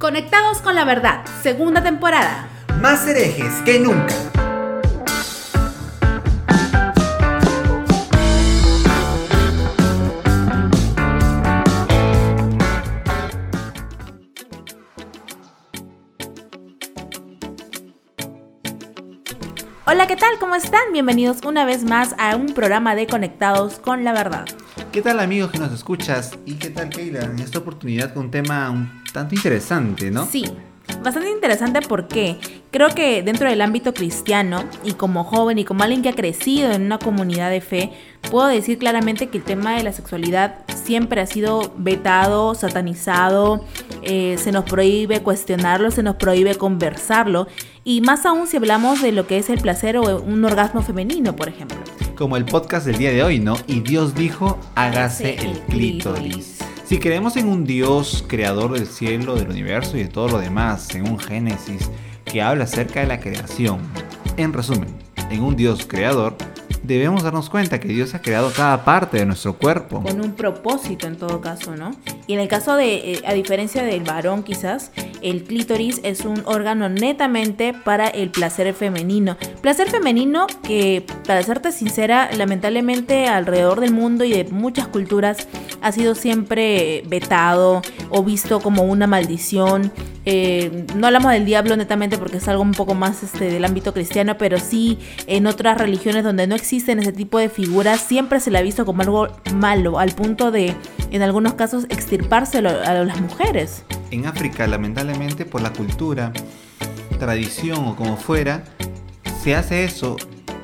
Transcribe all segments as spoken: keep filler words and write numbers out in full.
Conectados con la verdad, segunda temporada. Más herejes que nunca. Hola, ¿qué tal? ¿Cómo están? Bienvenidos una vez más a un programa de Conectados con la verdad. ¿Qué tal, amigos que nos escuchas? ¿Y qué tal, Keila? En esta oportunidad con un tema un tanto interesante, ¿no? Sí, bastante interesante porque creo que dentro del ámbito cristiano y como joven y como alguien que ha crecido en una comunidad de fe, puedo decir claramente que el tema de la sexualidad siempre ha sido vetado, satanizado, eh, se nos prohíbe cuestionarlo, se nos prohíbe conversarlo, y más aún si hablamos de lo que es el placer o un orgasmo femenino, por ejemplo. Como el podcast del día de hoy, ¿no? Y Dios dijo, hágase el clítoris. Si creemos en un Dios creador del cielo, del universo y de todo lo demás, en un Génesis que habla acerca de la creación, en resumen, en un Dios creador, debemos darnos cuenta que Dios ha creado cada parte de nuestro cuerpo. Con un propósito en todo caso, ¿no? Y en el caso de, eh, a diferencia del varón quizás, el clítoris es un órgano netamente para el placer femenino. Placer femenino que, para serte sincera, lamentablemente alrededor del mundo y de muchas culturas ha sido siempre vetado o visto como una maldición. Eh, no hablamos del diablo netamente porque es algo un poco más este, del ámbito cristiano, pero sí en otras religiones donde no existen ese tipo de figuras siempre se le ha visto como algo malo, al punto de, en algunos casos, extirpárselo a las mujeres. En África, lamentablemente, por la cultura, tradición o como fuera, se hace eso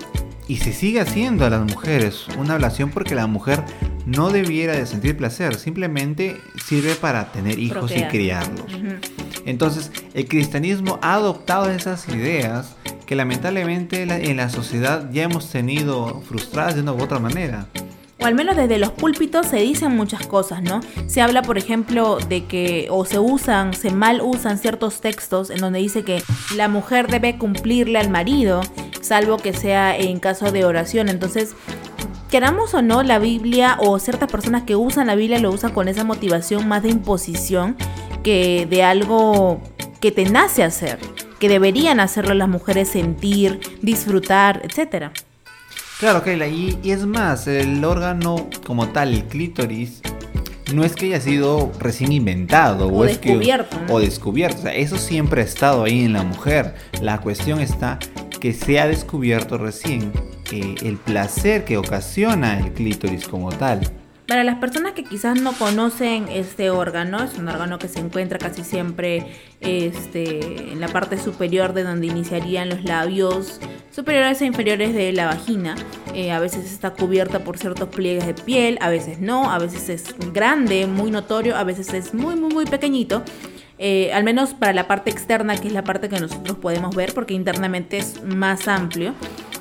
y se sigue haciendo a las mujeres una ablación porque la mujer no debiera de sentir placer, simplemente sirve para tener hijos Procrear. y criarlos. Uh-huh. Entonces, el cristianismo ha adoptado esas ideas que lamentablemente en la sociedad ya hemos tenido frustradas de una u otra manera. O al menos desde los púlpitos se dicen muchas cosas, ¿no? Se habla, por ejemplo, de que, o se usan, se mal usan ciertos textos en donde dice que la mujer debe cumplirle al marido, salvo que sea en caso de oración. Entonces, queramos o no, la Biblia o ciertas personas que usan la Biblia lo usan con esa motivación más de imposición que de algo que te nace hacer, que deberían hacerlo las mujeres sentir, disfrutar, etcétera. Claro, Keila, y, y es más, el órgano como tal, el clítoris, no es que haya sido recién inventado o, o descubierto, es que, ¿no? o descubierto, o sea, eso siempre ha estado ahí en la mujer. La cuestión está que se ha descubierto recién eh, el placer que ocasiona el clítoris como tal. Para las personas que quizás no conocen este órgano, es un órgano que se encuentra casi siempre este, en la parte superior de donde iniciarían los labios superiores e inferiores de la vagina. Eh, a veces está cubierta por ciertos pliegues de piel, a veces no, a veces es grande, muy notorio, a veces es muy, muy, muy pequeñito. Eh, al menos para la parte externa, que es la parte que nosotros podemos ver, porque internamente es más amplio.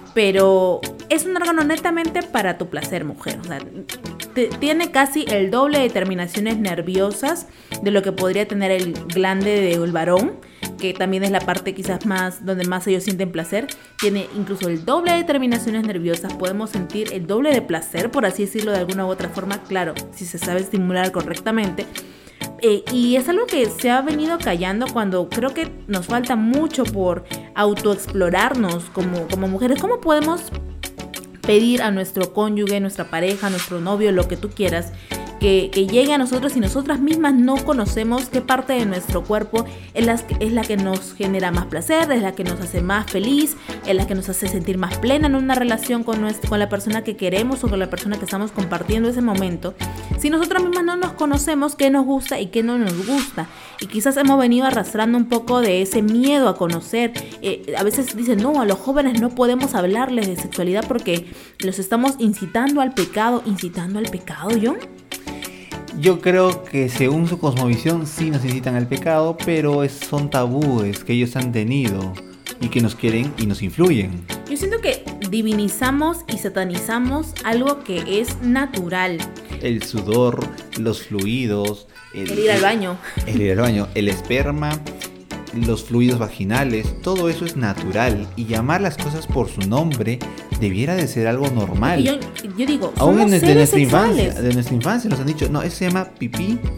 Pero es un órgano netamente para tu placer, mujer. O sea, te, tiene casi el doble de terminaciones nerviosas de lo que podría tener el glande del varón, que también es la parte quizás más donde más ellos sienten placer. Tiene incluso el doble de terminaciones nerviosas. Podemos sentir el doble de placer, por así decirlo de alguna u otra forma. Claro, si se sabe estimular correctamente. Eh, y es algo que se ha venido callando cuando creo que nos falta mucho por autoexplorarnos como, como mujeres. ¿Cómo podemos pedir a nuestro cónyuge, nuestra pareja, nuestro novio, lo que tú quieras, que, que llegue a nosotros y nosotras mismas no conocemos qué parte de nuestro cuerpo es la, es la que nos genera más placer, es la que nos hace más feliz, es la que nos hace sentir más plena en una relación con, nuestra, con la persona que queremos o con la persona que estamos compartiendo ese momento? Si nosotras mismas no nos conocemos qué nos gusta y qué no nos gusta, y quizás hemos venido arrastrando un poco de ese miedo a conocer. Eh, a veces dicen, no, a los jóvenes no podemos hablarles de sexualidad porque los estamos incitando al pecado. ¿Incitando al pecado, John? Yo creo que según su cosmovisión sí nos incitan al pecado, pero es, son tabúes que ellos han tenido y que nos quieren y nos influyen. Yo siento que divinizamos y satanizamos algo que es natural. El sudor, los fluidos, el, el ir al baño. El ir al baño, el esperma, los fluidos vaginales, todo eso es natural, y llamar las cosas por su nombre debiera de ser algo normal. Yo, yo digo, aún somos desde seres nuestra sexuales. infancia, de nuestra infancia nos han dicho, no, eso se llama pipí. Ah,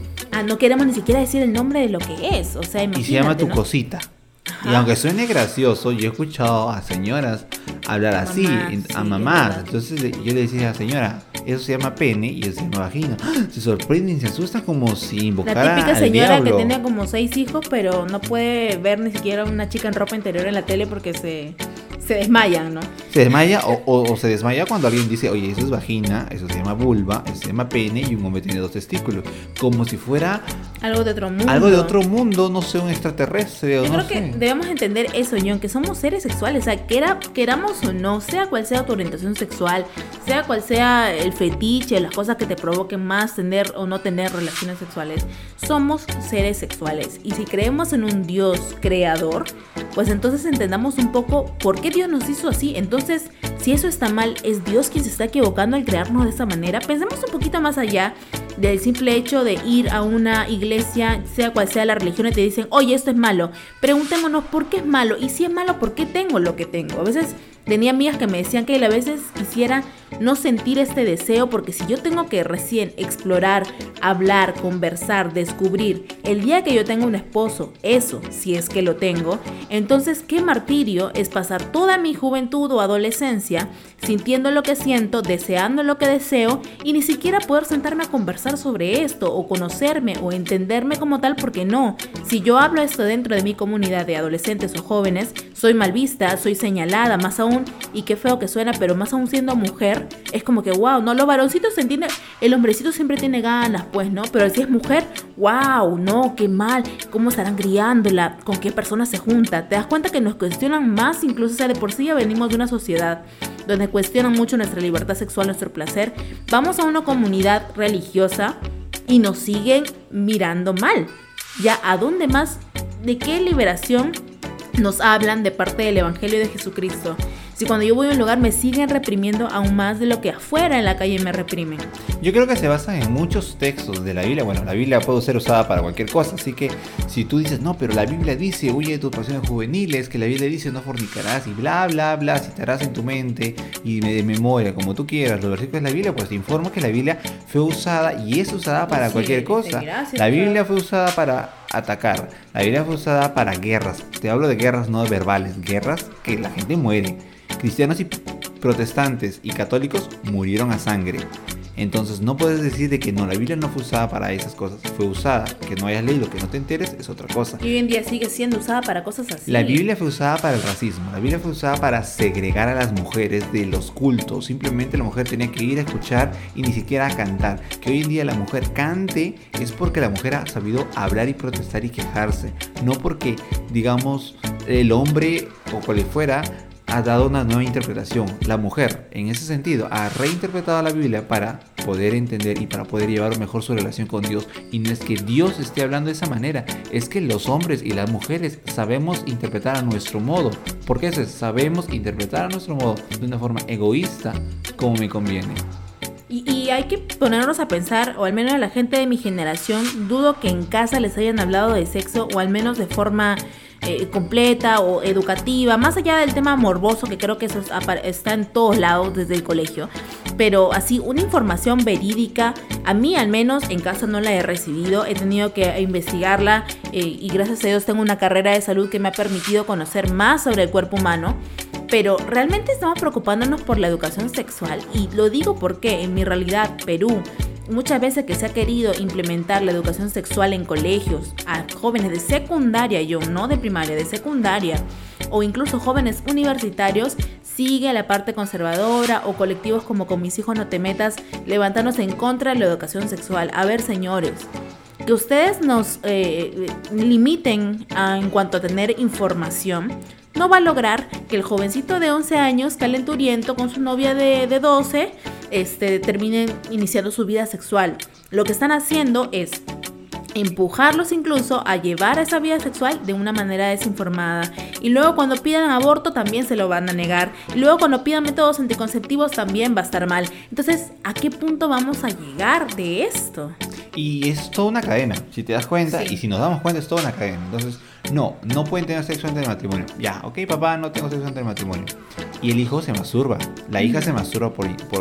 ya no queremos ni siquiera decir el nombre de lo que es. O sea, imagínate, y se llama tu ¿no? cosita. Ajá. Y aunque suene gracioso, yo he escuchado a señoras hablar así, Mamá, a sí, mamás. es Entonces yo le decía a la señora, eso se llama pene y eso se llama vagina. Se sorprenden y se asustan como si invocara La típica al señora diablo. que tenía como seis hijos, pero no puede ver ni siquiera una chica en ropa interior en la tele porque se, se desmayan, ¿no? Se desmaya o, o, o se desmaya cuando alguien dice, oye, eso es vagina, eso se llama vulva, eso se llama pene y un hombre tiene dos testículos. Como si fuera Algo de otro mundo. algo de otro mundo, no sé, un extraterrestre o Yo no creo sé. que debemos entender eso, John, que somos seres sexuales, o sea, quiera, queramos o no, sea cual sea tu orientación sexual, sea cual sea el fetiche, las cosas que te provoquen más tener o no tener relaciones sexuales, somos seres sexuales. Y si creemos en un Dios creador, pues entonces entendamos un poco por qué Dios nos hizo así. Entonces, si eso está mal, ¿es Dios quien se está equivocando al crearnos de esa manera? Pensemos un poquito más allá del simple hecho de ir a una iglesia, sea cual sea la religión, y te dicen, oye, esto es malo. Preguntémonos por qué es malo, y si es malo, ¿por qué tengo lo que tengo? A veces tenía amigas que me decían que a veces quisiera no sentir este deseo, porque si yo tengo que recién explorar, hablar, conversar, descubrir, el día que yo tenga un esposo, eso, si es que lo tengo, entonces qué martirio es pasar toda mi juventud o adolescencia sintiendo lo que siento, deseando lo que deseo, y ni siquiera poder sentarme a conversar sobre esto, o conocerme, o entenderme como tal, porque no. Si yo hablo esto dentro de mi comunidad de adolescentes o jóvenes, soy mal vista, soy señalada, más aún, y qué feo que suena, pero más aún siendo mujer, es como que wow, ¿no? Los varoncitos se entienden, el hombrecito siempre tiene ganas, pues, ¿no? Pero si es mujer, wow, no, qué mal, ¿cómo estarán criándola? ¿Con qué personas se junta? ¿Te das cuenta que nos cuestionan más? Incluso, o sea, de por sí ya venimos de una sociedad donde cuestionan mucho nuestra libertad sexual, nuestro placer. Vamos a una comunidad religiosa y nos siguen mirando mal. Ya, ¿a dónde más? ¿De qué liberación nos hablan de parte del Evangelio de Jesucristo? Si cuando yo voy a un lugar me siguen reprimiendo aún más de lo que afuera en la calle me reprimen. Yo creo que se basan en muchos textos de la Biblia. Bueno, la Biblia puede ser usada para cualquier cosa, así que si tú dices, no, pero la Biblia dice, huye de tus pasiones juveniles, que la Biblia dice, no fornicarás, y bla, bla, bla, citarás en tu mente y de memoria, como tú quieras, los versículos de la Biblia, pues te informo que la Biblia fue usada y es usada para Sí, cualquier cosa. gracias, La Biblia fue usada para atacar, la Biblia fue usada para guerras. Te hablo de guerras no verbales, guerras que la gente muere. Cristianos y protestantes y católicos murieron a sangre. Entonces no puedes decir de que no, la Biblia no fue usada para esas cosas. Fue usada, que no hayas leído, que no te enteres, es otra cosa. Y hoy en día sigue siendo usada para cosas así. La Biblia fue usada para el racismo, la Biblia fue usada para segregar a las mujeres de los cultos. Simplemente la mujer tenía que ir a escuchar y ni siquiera a cantar. Que hoy en día la mujer cante es porque la mujer ha sabido hablar y protestar y quejarse. No porque, digamos, el hombre o cual fuera ha dado una nueva interpretación. La mujer, en ese sentido, ha reinterpretado la Biblia para poder entender y para poder llevar mejor su relación con Dios. Y no es que Dios esté hablando de esa manera, es que los hombres y las mujeres sabemos interpretar a nuestro modo. Porque eso es, sabemos interpretar a nuestro modo de una forma egoísta, como me conviene. Y, y hay que ponernos a pensar, o al menos a la gente de mi generación, dudo que en casa les hayan hablado de sexo, o al menos de forma eh, completa o educativa, más allá del tema morboso, que creo que eso está en todos lados desde el colegio. Pero así, una información verídica, a mí al menos en casa no la he recibido, he tenido que investigarla eh, y gracias a Dios tengo una carrera de salud que me ha permitido conocer más sobre el cuerpo humano. Pero realmente estamos preocupándonos por la educación sexual, y lo digo porque en mi realidad, Perú, muchas veces que se ha querido implementar la educación sexual en colegios a jóvenes de secundaria, yo no de primaria, de secundaria, o incluso jóvenes universitarios, sigue la parte conservadora o colectivos como Con mis hijos no te metas, levantándose en contra de la educación sexual. A ver, señores, que ustedes nos eh, limiten a, en cuanto a tener información, no va a lograr que el jovencito de once años, calenturiento con su novia de, de doce, este, termine iniciando su vida sexual. Lo que están haciendo es empujarlos incluso a llevar esa vida sexual de una manera desinformada, y luego cuando pidan aborto también se lo van a negar, y luego cuando pidan métodos anticonceptivos también va a estar mal. Entonces, ¿a qué punto vamos a llegar de esto? Y es toda una cadena, si te das cuenta, Sí. y si nos damos cuenta es toda una cadena. Entonces, no, no pueden tener sexo antes del matrimonio. Ya, ok, papá, no tengo sexo antes del matrimonio. Y el hijo se masturba, la hija se masturba por, por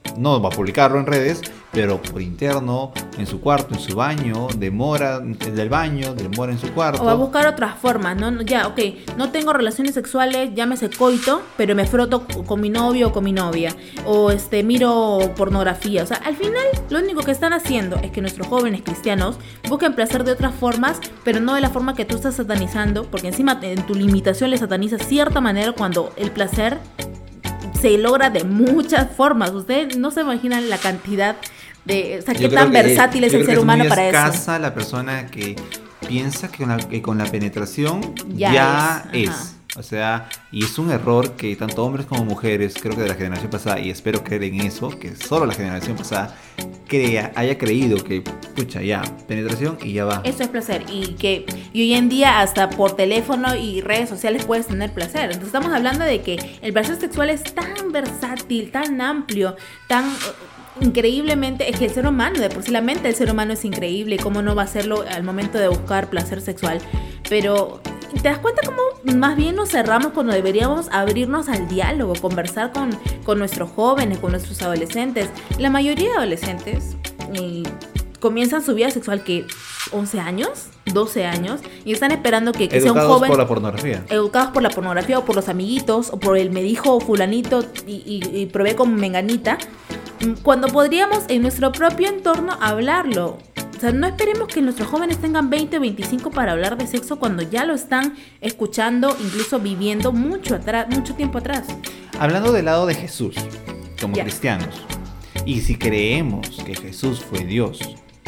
no va a publicarlo en redes, pero por interno, en su cuarto, en su baño, demora del baño, demora en su cuarto. O va a buscar otras formas, ¿no? Ya, ok, no tengo relaciones sexuales, llámese coito, pero me froto con mi novio o con mi novia. O este, miro pornografía. O sea, al final, lo único que están haciendo es que nuestros jóvenes cristianos busquen placer de otras formas, pero no de la forma que tú estás satanizando, porque encima en tu limitación le satanizas cierta manera cuando el placer se logra de muchas formas. Ustedes no se imaginan la cantidad de... O sea, qué tan versátil es el ser humano para eso. Yo creo que es muy escasa la persona que piensa que con la, que con la penetración ya, ya es. es. O sea, y es un error que tanto hombres como mujeres, creo que de la generación pasada, y espero creer en eso, que solo la generación pasada crea, haya creído que, pucha, ya, penetración y ya va. Eso es placer. Y que y hoy en día hasta por teléfono y redes sociales puedes tener placer. Entonces estamos hablando de que el placer sexual es tan versátil, tan amplio, tan... increíblemente, es que el ser humano, de por sí la mente del ser humano es increíble, cómo no va a hacerlo al momento de buscar placer sexual, pero ¿te das cuenta cómo más bien nos cerramos cuando deberíamos abrirnos al diálogo, conversar con, con nuestros jóvenes, con nuestros adolescentes? La mayoría de adolescentes eh, comienzan su vida sexual que once años, doce años, y están esperando que, que sea un joven... Educados por la pornografía. Educados por la pornografía o por los amiguitos, o por el me dijo fulanito y, y, y probé con menganita, cuando podríamos en nuestro propio entorno hablarlo. O sea, no esperemos que nuestros jóvenes tengan veinte o veinticinco para hablar de sexo cuando ya lo están escuchando, incluso viviendo mucho atrás, mucho tiempo atrás. Hablando del lado de Jesús, como ya. cristianos, y si creemos que Jesús fue Dios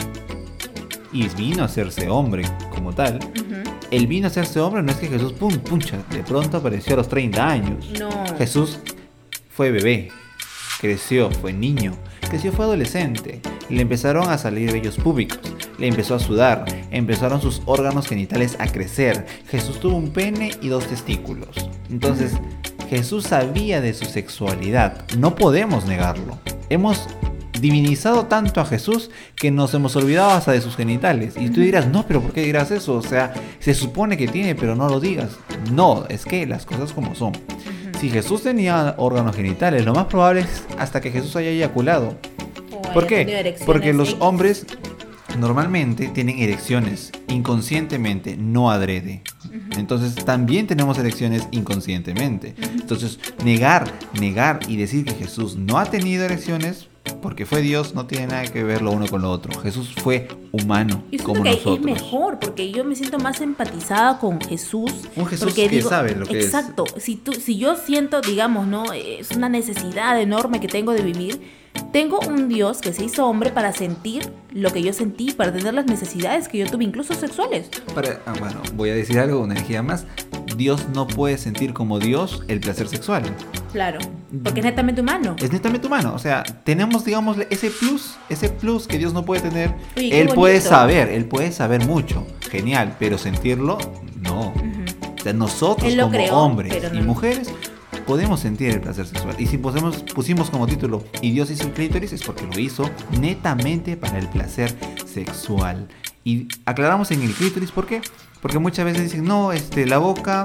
y vino a hacerse hombre como tal, uh-huh. Él vino a hacerse hombre, no es que Jesús, pum, puncha, de pronto apareció a los treinta años. No. Jesús fue bebé, creció, fue niño, creció, fue adolescente, le empezaron a salir vellos púbicos, le empezó a sudar, empezaron sus órganos genitales a crecer. Jesús tuvo un pene y dos testículos. Entonces, Jesús sabía de su sexualidad, no podemos negarlo. Hemos divinizado tanto a Jesús que nos hemos olvidado hasta de sus genitales. Y tú dirás, no, pero ¿por qué dirás eso? O sea, se supone que tiene, pero no lo digas. No, es que las cosas como son. Si Jesús tenía órganos genitales, lo más probable es hasta que Jesús haya eyaculado. ¿Por qué? Porque los hombres normalmente tienen erecciones inconscientemente, no adrede. Entonces también tenemos erecciones inconscientemente. Entonces negar, negar y decir que Jesús no ha tenido erecciones porque fue Dios no tiene nada que ver lo uno con lo otro. Jesús fue humano y como que nosotros. Es mejor porque yo me siento más empatizada con Jesús. Un Jesús porque que digo, sabe lo que exacto, es. Exacto. Si tú, si yo siento, digamos, no, es una necesidad enorme que tengo de vivir. Tengo un Dios que se hizo hombre para sentir lo que yo sentí, para tener las necesidades que yo tuve, incluso sexuales. Para, ah, bueno, voy a decir algo, una energía más. Dios no puede sentir como Dios el placer sexual. Claro, porque es netamente humano. Es netamente humano, o sea, tenemos, digamos, ese plus, ese plus que Dios no puede tener. Oye, él bonito. puede saber, él puede saber mucho, genial, pero sentirlo, no. Uh-huh. O sea, nosotros como creó, hombres no. y mujeres podemos sentir el placer sexual. Y si pusimos, pusimos como título y Dios hizo el clítoris, es porque lo hizo netamente para el placer sexual. Y aclaramos en el clítoris, ¿por qué? Porque muchas veces dicen, no, este, la boca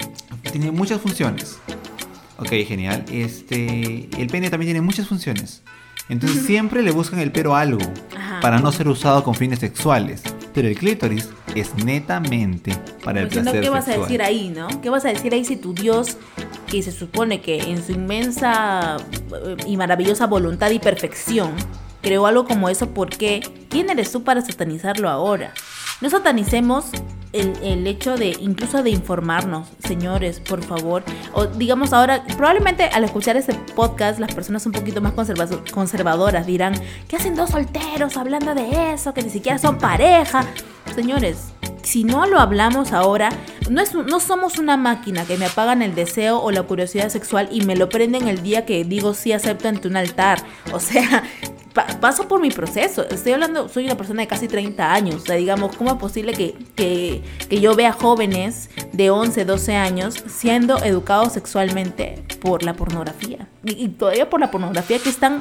tiene muchas funciones. Ok, genial. Este, el pene también tiene muchas funciones. Entonces siempre le buscan el pero a algo. Ajá. Para no ser usado con fines sexuales. Pero el clítoris es netamente para el placer sexual. ¿Qué vas a decir ahí, no? ¿Qué vas a decir ahí si tu Dios, que se supone que en su inmensa y maravillosa voluntad y perfección creó algo como eso? ¿Por qué? ¿Quién eres tú para satanizarlo ahora? No satanicemos el, el hecho de incluso de informarnos, señores, por favor. O digamos ahora, probablemente al escuchar este podcast las personas un poquito más conserva- conservadoras dirán, ¿qué hacen dos solteros hablando de eso? Que ni siquiera son pareja. Señores, si no lo hablamos ahora, no, es, no somos una máquina que me apagan el deseo o la curiosidad sexual y me lo prenden el día que digo sí acepto ante un altar. O sea, pa- paso por mi proceso. Estoy hablando, soy una persona de casi treinta años. O sea, digamos, ¿cómo es posible que, que, que yo vea jóvenes de once, doce años siendo educados sexualmente por la pornografía? Y, y todavía por la pornografía que es tan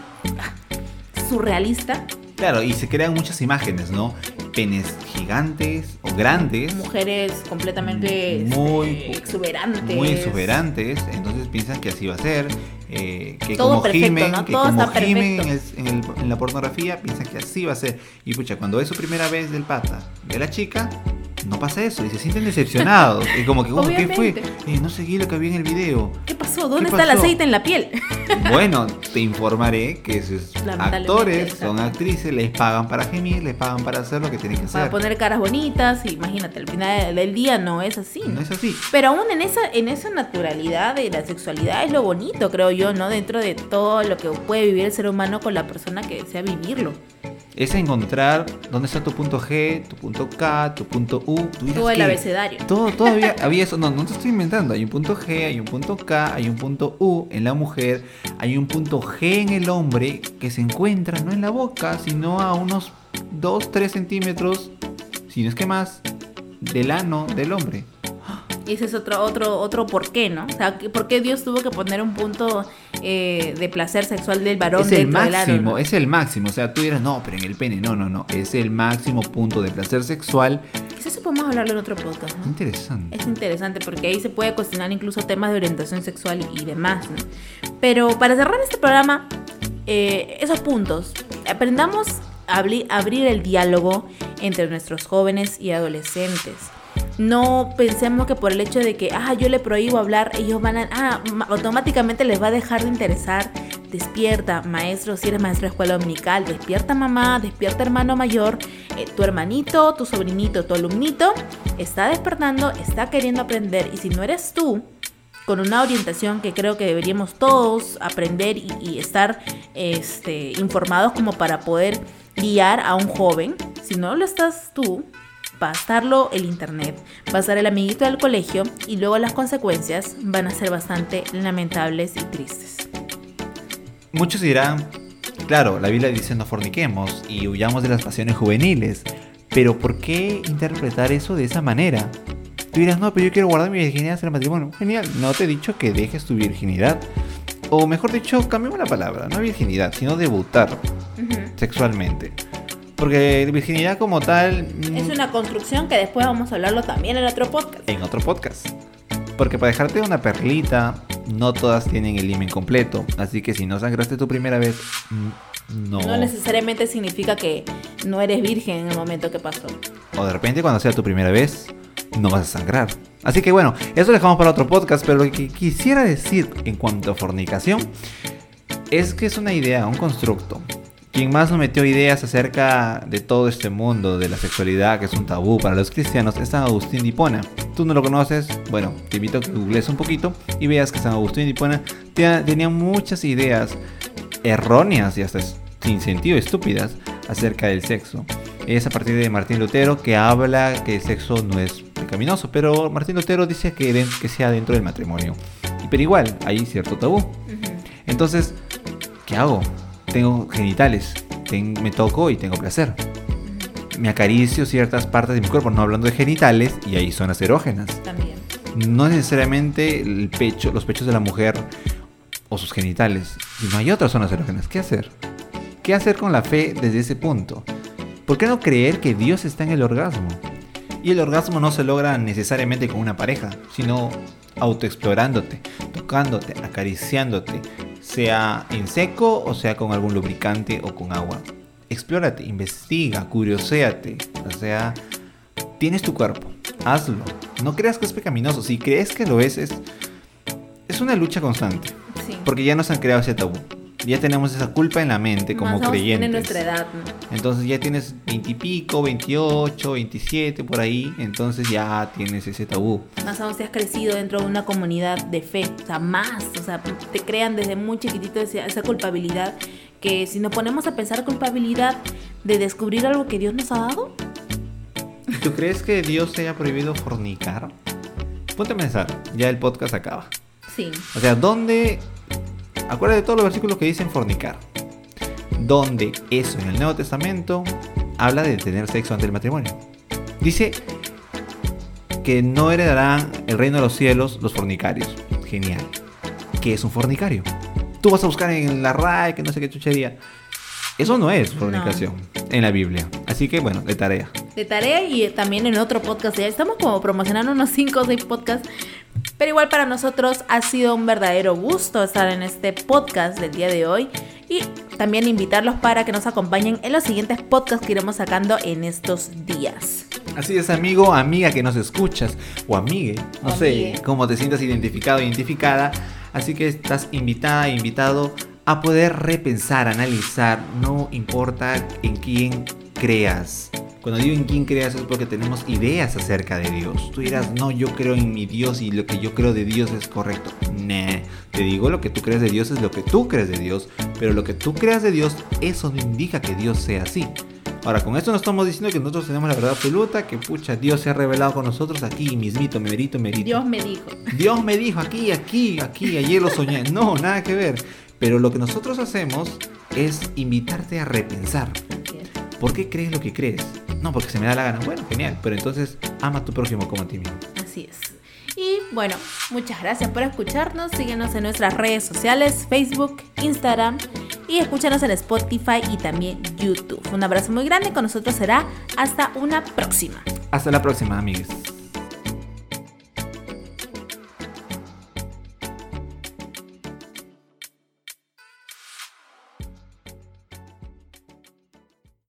surrealista. Claro, y se crean muchas imágenes, ¿no? Penes gigantes o grandes. Mujeres completamente muy este, exuberantes. Muy exuberantes, entonces piensan que así va a ser. eh, que todo como perfecto, gimen, ¿no? que Todo como está gimen en, perfecto. el- en el- en la pornografía, piensan que así va a ser. Y pucha, cuando es su primera vez del pata, de la chica, no pasa eso y se sienten decepcionados. Y como que, como, ¿qué fue? Obviamente. Eh, no seguí lo que había en el video. ¿Qué pasó? ¿Dónde ¿Qué está el pasó? aceite en la piel? Bueno, te informaré que sus Lamentablemente, actores exacto. son actrices, les pagan para gemir, les pagan para hacer lo que tienen que hacer. Para poner caras bonitas, imagínate, al final del día no es así. No es así. Pero aún en esa, en esa naturalidad de la sexualidad es lo bonito, creo yo, ¿no? Dentro de todo lo que puede vivir el ser humano con la persona que desea vivirlo. Es encontrar dónde está tu punto G, tu punto K, tu punto U. Tú dirás Todo el que abecedario. Todo, todavía había eso. No, no te estoy inventando. Hay un punto G, hay un punto K, hay un punto U en la mujer, hay un punto G en el hombre que se encuentra no en la boca, sino a unos dos, tres centímetros, si no es que más, del ano del hombre. Y ese es otro, otro, otro por qué, ¿no? O sea, ¿por qué Dios tuvo que poner un punto eh, de placer sexual del varón Es el dentro del ano, máximo, ¿no? es el máximo. O sea, tú dirás, no, pero en el pene. No, no, no. Es el máximo punto de placer sexual. Quizás eso podemos hablarlo en otro podcast, ¿no? Interesante. Es interesante porque ahí se puede cuestionar incluso temas de orientación sexual y demás, ¿no? Pero para cerrar este programa, eh, esos puntos, aprendamos a abri- abrir el diálogo entre nuestros jóvenes y adolescentes. No pensemos que por el hecho de que, ah, yo le prohíbo hablar, ellos van a, ah, ma- automáticamente les va a dejar de interesar. Despierta, maestro, si eres maestro de escuela dominical, despierta mamá, despierta hermano mayor, eh, tu hermanito, tu sobrinito, tu alumnito está despertando, está queriendo aprender, y si no eres tú, con una orientación que creo que deberíamos todos aprender y, y estar este, informados como para poder guiar a un joven, si no lo estás tú, va a estarlo el internet, va a estar el amiguito del colegio, y luego las consecuencias van a ser bastante lamentables y tristes. Muchos dirán, claro, la Biblia dice no forniquemos y huyamos de las pasiones juveniles, pero ¿por qué interpretar eso de esa manera? Tú dirás, no, pero yo quiero guardar mi virginidad hasta el matrimonio. Genial, no te he dicho que dejes tu virginidad. O mejor dicho, cambiemos la palabra, no virginidad, sino debutar Uh-huh. sexualmente. Porque virginidad como tal... mm, Es una construcción que después vamos a hablarlo también en otro podcast. en otro podcast. Porque para dejarte una perlita, no todas tienen el himen completo. Así que si no sangraste tu primera vez, mm, no. No necesariamente significa que no eres virgen en el momento que pasó. O de repente cuando sea tu primera vez, no vas a sangrar. Así que bueno, eso lo dejamos para otro podcast. Pero lo que quisiera decir en cuanto a fornicación es que es una idea, un constructo. Quien más nos metió ideas acerca de todo este mundo de la sexualidad, que es un tabú para los cristianos, es San Agustín de Hipona. Tú no lo conoces, bueno, te invito a que googlees un poquito y veas que San Agustín de Hipona tenía, tenía muchas ideas erróneas y hasta sin sentido, estúpidas, acerca del sexo. Es a partir de Martín Lutero que habla que el sexo no es pecaminoso, pero Martín Lutero dice que, de- que sea dentro del matrimonio. Y, pero igual, hay cierto tabú. Uh-huh. Entonces, ¿qué hago? Tengo genitales, ten- me toco y tengo placer. Me acaricio ciertas partes de mi cuerpo, no hablando de genitales, y hay zonas erógenas. También. No necesariamente el pecho, los pechos de la mujer o sus genitales, sino hay otras zonas erógenas. ¿Qué hacer? ¿Qué hacer con la fe desde ese punto? ¿Por qué no creer que Dios está en el orgasmo? Y el orgasmo no se logra necesariamente con una pareja, sino autoexplorándote, tocándote, acariciándote, sea en seco o sea con algún lubricante o con agua. Explórate, investiga, curioséate, o sea, tienes tu cuerpo, hazlo. No creas que es pecaminoso, si crees que lo es, es, es una lucha constante, Sí. porque ya nos han creado ese tabú. Ya tenemos esa culpa en la mente como Más vamos a tener creyentes. nuestra edad, ¿no? Entonces ya tienes veintipico, veintiocho, veintisiete por ahí, entonces ya tienes ese tabú. Más aún si has crecido dentro de una comunidad de fe, o sea, más, o sea, te crean desde muy chiquitito esa, esa culpabilidad, que si nos ponemos a pensar culpabilidad de descubrir algo que Dios nos ha dado, ¿Tú crees que Dios te haya prohibido fornicar? Ponte a pensar, ya el podcast acaba. sí, O sea, ¿dónde? Acuérdate de todos los versículos que dicen fornicar. Donde eso en el Nuevo Testamento habla de tener sexo antes del matrimonio. Dice que no heredarán el reino de los cielos los fornicarios. Genial. ¿Qué es un fornicario? Tú vas a buscar en la R A E, que no sé qué chuchería. Eso no es fornicación en la Biblia. Así que bueno, de tarea. de tarea, y también en otro podcast. Ya estamos como promocionando unos cinco o seis podcasts, Pero igual para nosotros ha sido un verdadero gusto estar en este podcast del día de hoy y también invitarlos para que nos acompañen en los siguientes podcasts que iremos sacando en estos días. Así es, amigo, amiga que nos escuchas, o amigue, no O sé amigue. cómo te sientas identificado, identificada. Así que estás invitada, invitado a poder repensar, analizar, no importa en quién creas. Cuando digo en quién creas es porque tenemos ideas acerca de Dios. Tú dirás, no, yo creo en mi Dios y lo que yo creo de Dios es correcto. Nah, te digo, lo que tú crees de Dios es lo que tú crees de Dios. Pero lo que tú creas de Dios, eso no indica que Dios sea así. Ahora, con esto no estamos diciendo que nosotros tenemos la verdad absoluta, que pucha, Dios se ha revelado con nosotros aquí, mismito, merito, merito. Dios me dijo. Dios me dijo aquí, aquí, aquí, ayer lo soñé. No, nada que ver. Pero lo que nosotros hacemos es invitarte a repensar. ¿Por qué crees lo que crees? No, porque se me da la gana. Bueno, genial. Pero entonces, ama a tu prójimo como a ti mismo. Así es. Y bueno, muchas gracias por escucharnos. Síguenos en nuestras redes sociales, Facebook, Instagram. Y escúchanos en Spotify y también YouTube. Un abrazo muy grande. Con nosotros será hasta una próxima. Hasta la próxima, amigues.